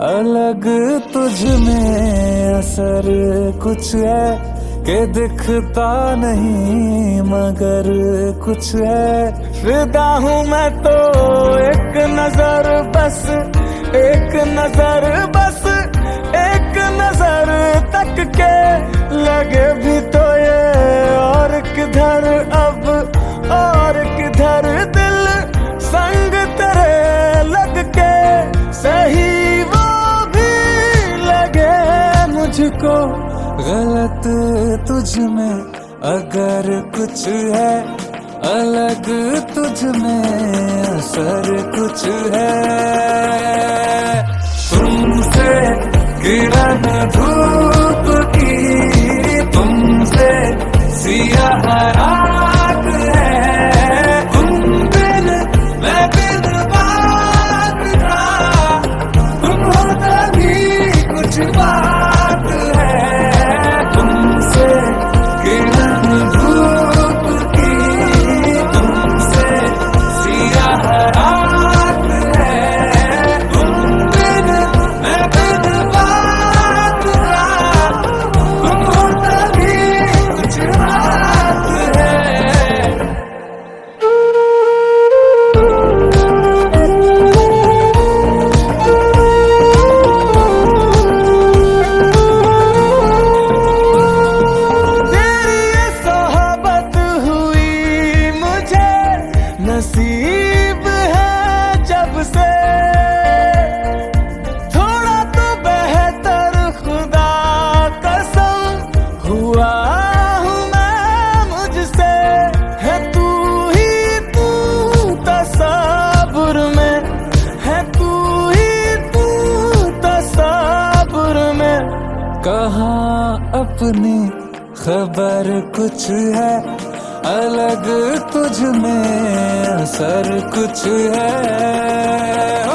अलग तुझ में असर कुछ है कि दिखता नहीं मगर कुछ है। फिदा हूँ मैं तो एक नजर बस, एक नजर बस, एक नजर तक के लगे भी तो ये और किधर अब और किधर दिल संग तेरे लग के सही वो भी लगे मुझको। गलत तुझ में अगर कुछ है, अलग तुझ में असर कुछ है। तुमसे किरण धूप की, तुमसे सियाह रात है। तुम बिन मैं बिन बात का, तुम हो तभी कुछ बात है। तुमसे किरण धूप की, तुमसे सियाह रात है। तुम बिन मैं बिन बात का, तुम हो तभी कुछ बात है। नसीब है जब से थोड़ा तो बेहतर, खुदा कसम हुआ हूँ मैं मुझसे। है तू ही तू तसव्वुर में, है तू ही तू तसव्वुर में। कहाँ अपनी खबर कुछ है, अलग तुझ में असर कुछ है।